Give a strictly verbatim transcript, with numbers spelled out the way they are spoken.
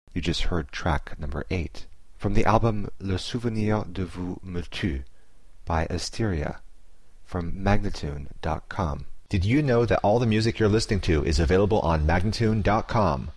You just heard track number eight from the album Le Souvenir de Vous Me Tue by Asteria from Magnatune dot com. Did you know that all the music you're listening to is available on Magnatune dot com?